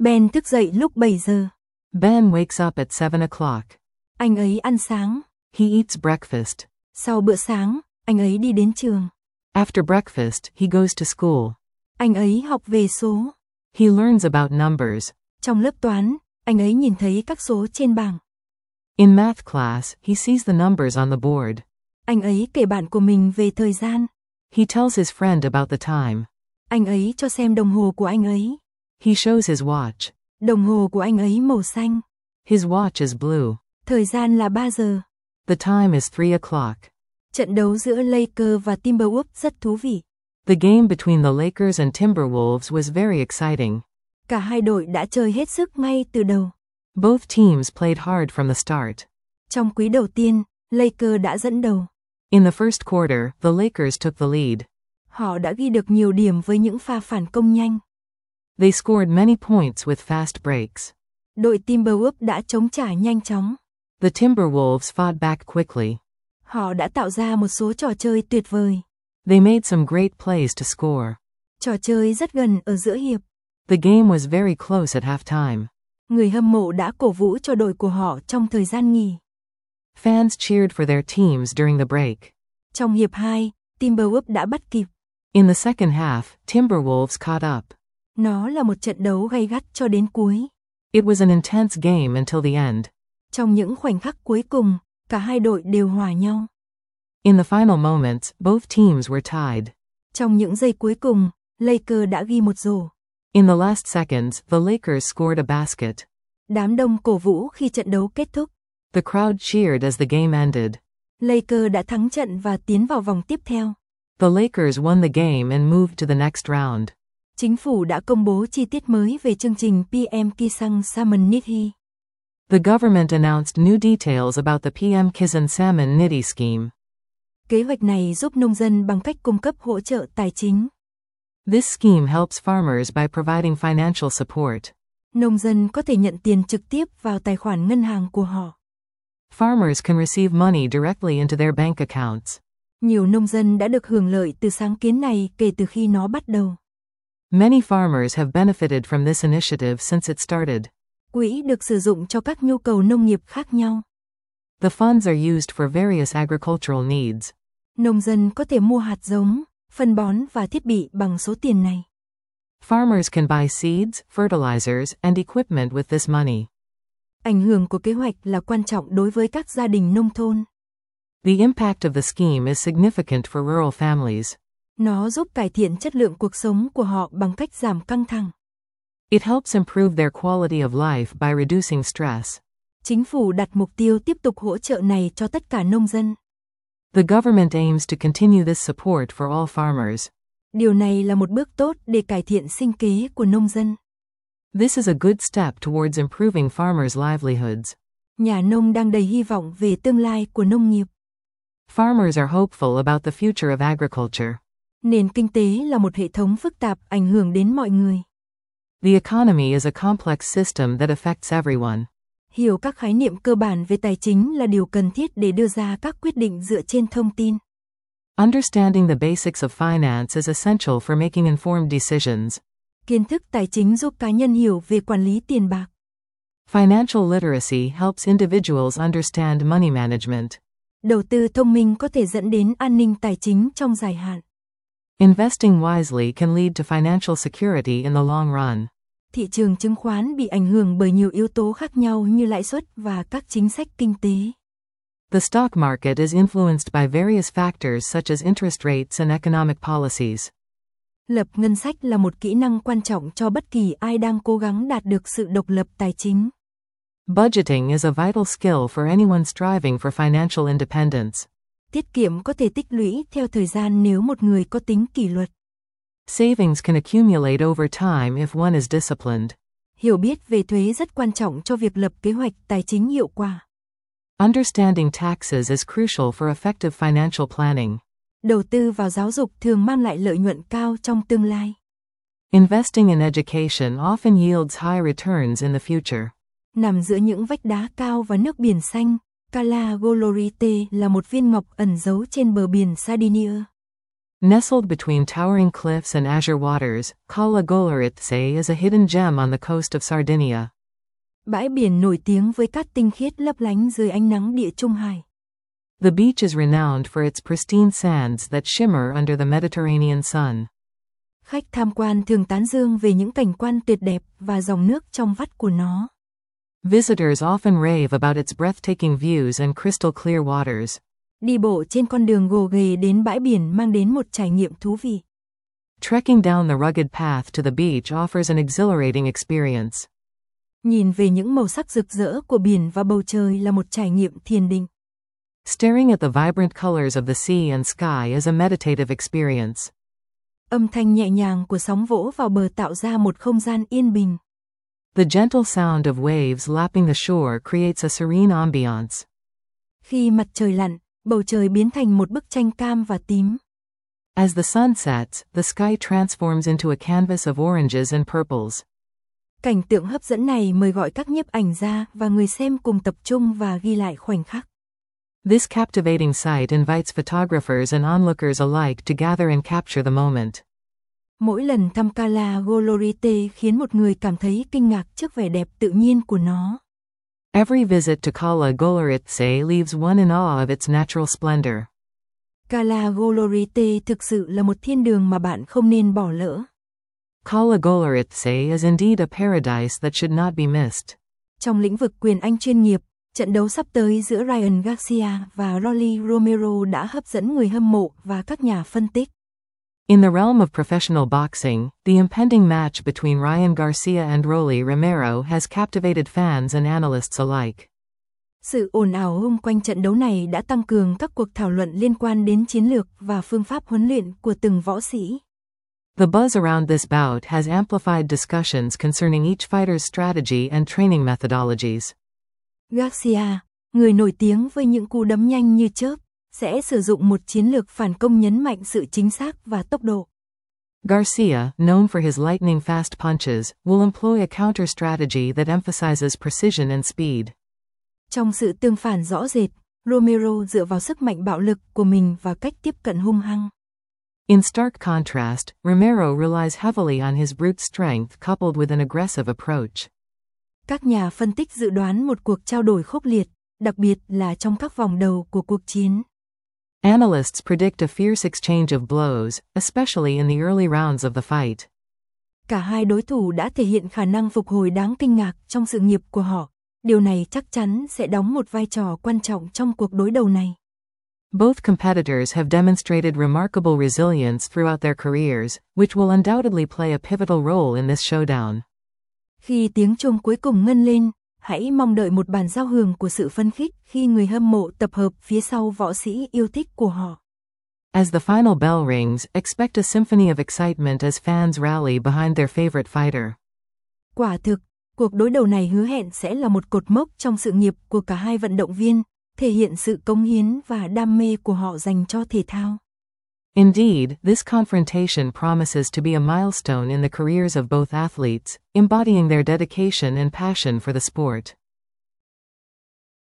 Ben thức dậy lúc 7 giờ. Ben wakes up at 7 o'clock. Anh ấy ăn sáng. He eats breakfast. Sau bữa sáng, anh ấy đi đến trường. After breakfast, he goes to school. Anh ấy học về số. He learns about numbers. Trong lớp toán, anh ấy nhìn thấy các số trên bảng. In math class, he sees the numbers on the board. Anh ấy kể bạn của mình về thời gian. He tells his friend about the time. Anh ấy cho xem đồng hồ của anh ấy. He shows his watch. Đồng hồ của anh ấy màu xanh. His watch is blue. Thời gian là 3 giờ. The time is 3 o'clock. Trận đấu giữa Lakers và Timberwolves rất thú vị. The game between the Lakers and Timberwolves was very exciting. Cả hai đội đã chơi hết sức ngay từ đầu. Both teams played hard from the start. Trong quý đầu tiên, Lakers đã dẫn đầu. In the first quarter, the Lakers took the lead. Họ đã ghi được nhiều điểm với những pha phản công nhanh. They scored many points with fast breaks. Đội Timberwolves đã chống trả nhanh chóng. The Timberwolves fought back quickly. Họ đã tạo ra một số trò chơi tuyệt vời. They made some great plays to score. Trò chơi rất gần ở giữa hiệp. The game was very close at halftime. Người hâm mộ đã cổ vũ cho đội của họ trong thời gian nghỉ. Fans cheered for their teams during the break. Trong hiệp 2, Timberwolves đã bắt kịp. In the second half, Timberwolves caught up. Nó là một trận đấu gay gắt cho đến cuối. It was an intense game until the end. Trong những khoảnh khắc cuối cùng, cả hai đội đều hòa nhau. In the final moments, both teams were tied. Trong những giây cuối cùng, Lakers đã ghi một rổ. In the last seconds, the Lakers scored a basket. Đám đông cổ vũ khi trận đấu kết thúc. The crowd cheered as the game ended. Lakers đã thắng trận và tiến vào vòng tiếp theo. The Lakers won the game and moved to the next round. Chính phủ đã công bố chi tiết mới về chương trình PM Kisan Salmon Nithi. The government announced new details about the PM Kisan Salmon Nithi scheme. Kế hoạch này giúp nông dân bằng cách cung cấp hỗ trợ tài chính. This scheme helps farmers by providing financial support. Nông dân có thể nhận tiền trực tiếp vào tài khoản ngân hàng của họ. Farmers can receive money directly into their bank accounts. Nhiều nông dân đã được hưởng lợi từ sáng kiến này kể từ khi nó bắt đầu. Many farmers have benefited from this initiative since it started. Quỹ được sử dụng cho các nhu cầu nông nghiệp khác nhau. The funds are used for various agricultural needs. Nông dân có thể mua hạt giống, phân bón và thiết bị bằng số tiền này. Farmers can buy seeds, fertilizers, and equipment with this money. Ảnh hưởng của kế hoạch là quan trọng đối với các gia đình nông thôn. The impact of the scheme is significant for rural families. Nó giúp cải thiện chất lượng cuộc sống của họ bằng cách giảm căng thẳng. It helps improve their quality of life by reducing stress. Chính phủ đặt mục tiêu tiếp tục hỗ trợ này cho tất cả nông dân. The government aims to continue this support for all farmers. Điều này là một bước tốt để cải thiện sinh kế của nông dân. This is a good step towards improving farmers' livelihoods. Nhà nông đang đầy hy vọng về tương lai của nông nghiệp. Farmers are hopeful about the future of agriculture. Nền kinh tế là một hệ thống phức tạp ảnh hưởng đến mọi người. The economy is a complex system that affects everyone. Hiểu các khái niệm cơ bản về tài chính là điều cần thiết để đưa ra các quyết định dựa trên thông tin. Understanding the basics of finance is essential for making informed decisions. Kiến thức tài chính giúp cá nhân hiểu về quản lý tiền bạc. Financial literacy helps individuals understand money management. Đầu tư thông minh có thể dẫn đến an ninh tài chính trong dài hạn. Investing wisely can lead to financial security in the long run. Thị trường chứng khoán bị ảnh hưởng bởi nhiều yếu tố khác nhau như lãi suất và các chính sách kinh tế. The stock market is influenced by various factors such as interest rates and economic policies. Lập ngân sách là một kỹ năng quan trọng cho bất kỳ ai đang cố gắng đạt được sự độc lập tài chính. Budgeting is a vital skill for anyone striving for financial independence. Tiết kiệm có thể tích lũy theo thời gian nếu một người có tính kỷ luật. Savings can accumulate over time if one is disciplined. Hiểu biết về thuế rất quan trọng cho việc lập kế hoạch tài chính hiệu quả. Understanding taxes is crucial for effective financial planning. Đầu tư vào giáo dục thường mang lại lợi nhuận cao trong tương lai. Investing in education often yields high returns in the future. Nằm giữa những vách đá cao và nước biển xanh, Cala Golorite là một viên ngọc ẩn giấu trên bờ biển Sardinia. Nestled between towering cliffs and azure waters, Cala Golaritse is a hidden gem on the coast of Sardinia. Bãi biển nổi tiếng với cát tinh khiết lấp lánh dưới ánh nắng Địa Trung Hải. The beach is renowned for its pristine sands that shimmer under the Mediterranean sun. Khách tham quan thường tán dương về những cảnh quan tuyệt đẹp và dòng nước trong vắt của nó. Visitors often rave about its breathtaking views and crystal clear waters. Đi bộ trên con đường gồ ghề đến bãi biển mang đến một trải nghiệm thú vị. Trekking down the rugged path to the beach offers an exhilarating experience. Nhìn về những màu sắc rực rỡ của biển và bầu trời là một trải nghiệm thiền định. Staring at the vibrant colors of the sea and sky is a meditative experience. Âm thanh nhẹ nhàng của sóng vỗ vào bờ tạo ra một không gian yên bình. The gentle sound of waves lapping the shore creates a serene ambiance. Khi mặt trời lặn, bầu trời biến thành một bức tranh cam và tím. As the sun sets, the sky transforms into a canvas of oranges and purples. Cảnh tượng hấp dẫn này mời gọi các nhiếp ảnh gia và người xem cùng tập trung và ghi lại khoảnh khắc. This captivating sight invites photographers and onlookers alike to gather and capture the moment. Mỗi lần thăm Cala Golorite khiến một người cảm thấy kinh ngạc trước vẻ đẹp tự nhiên của nó. Every visit to Cala Golaritse leaves one in awe of its natural splendor. Cala Golorite thực sự là một thiên đường mà bạn không nên bỏ lỡ. Cala Golaritse is indeed a paradise that should not be missed. Trong lĩnh vực quyền Anh chuyên nghiệp, trận đấu sắp tới giữa Ryan Garcia và Rolly Romero đã hấp dẫn người hâm mộ và các nhà phân tích. In the realm of professional boxing, the impending match between Ryan Garcia and Rolly Romero has captivated fans and analysts alike. Sự ồn ào xung quanh trận đấu này đã tăng cường các cuộc thảo luận liên quan đến chiến lược và phương pháp huấn luyện của từng võ sĩ. The buzz around this bout has amplified discussions concerning each fighter's strategy and training methodologies. Garcia, người nổi tiếng với những cú đấm nhanh như chớp, sẽ sử dụng một chiến lược phản công nhấn mạnh sự chính xác và tốc độ. Garcia, known for his lightning fast punches, will employ a counter strategy that emphasizes precision and speed. Trong sự tương phản rõ rệt, Romero dựa vào sức mạnh bạo lực của mình và cách tiếp cận hung hăng. In stark contrast, Romero relies heavily on his brute strength coupled with an aggressive approach. Các nhà phân tích dự đoán một cuộc trao đổi khốc liệt, đặc biệt là trong các vòng đầu của cuộc chiến. Analysts predict a fierce exchange of blows, especially in the early rounds of the fight. Cả hai đối thủ đã thể hiện khả năng phục hồi đáng kinh ngạc trong sự nghiệp của họ. Điều này chắc chắn sẽ đóng một vai trò quan trọng trong cuộc đối đầu này. Both competitors have demonstrated remarkable resilience throughout their careers, which will undoubtedly play a pivotal role in this showdown. Khi tiếng chuông cuối cùng ngân lên, hãy mong đợi một bản giao hưởng của sự phấn khích khi người hâm mộ tập hợp phía sau võ sĩ yêu thích của họ. As the final bell rings, expect a symphony of excitement as fans rally behind their favorite fighter. Quả thực, cuộc đối đầu này hứa hẹn sẽ là một cột mốc trong sự nghiệp của cả hai vận động viên, thể hiện sự cống hiến và đam mê của họ dành cho thể thao. Indeed, this confrontation promises to be a milestone in the careers of both athletes, embodying their dedication and passion for the sport.